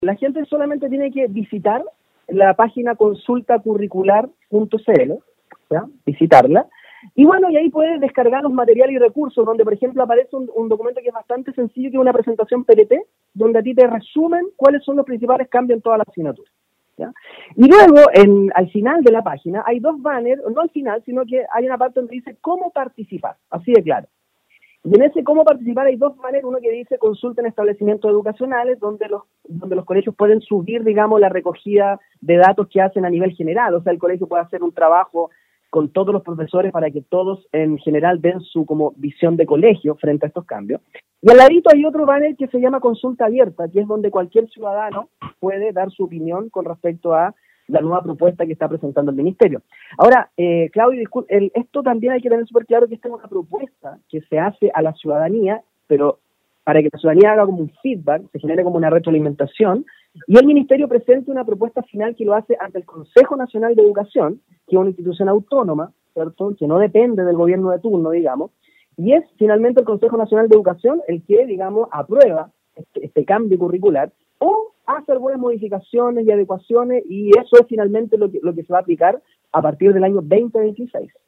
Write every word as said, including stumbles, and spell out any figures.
La gente solamente tiene que visitar la página consulta curricular punto c l, ¿ya? Visitarla. Y bueno, y ahí puedes descargar los materiales y recursos, donde por ejemplo aparece un, un documento que es bastante sencillo, que es una presentación P P T, donde a ti te resumen cuáles son los principales cambios en toda la asignatura, ¿ya? Y luego, en, al final de la página, hay dos banners, no al final, sino que hay una parte donde dice cómo participar, así de claro. Y en ese cómo participar hay dos maneras, uno que dice consulta en establecimientos educacionales, donde los, donde los colegios pueden subir, digamos, la recogida de datos que hacen a nivel general, o sea, el colegio puede hacer un trabajo con todos los profesores para que todos en general den su como visión de colegio frente a estos cambios. Y al ladito hay otro banner que se llama consulta abierta, que es donde cualquier ciudadano puede dar su opinión con respecto a la nueva propuesta que está presentando el Ministerio. Ahora, eh, Claudio, disculpe, el, esto también hay que tener súper claro que esta es una propuesta que se hace a la ciudadanía, pero para que la ciudadanía haga como un feedback, se genere como una retroalimentación, y el Ministerio presente una propuesta final que lo hace ante el Consejo Nacional de Educación, que es una institución autónoma, ¿cierto?, que no depende del gobierno de turno, digamos, y es finalmente el Consejo Nacional de Educación el que, digamos, aprueba este, este cambio curricular, o hace algunas modificaciones y adecuaciones, y eso es finalmente lo que, lo que se va a aplicar a partir del año veinte veintiséis.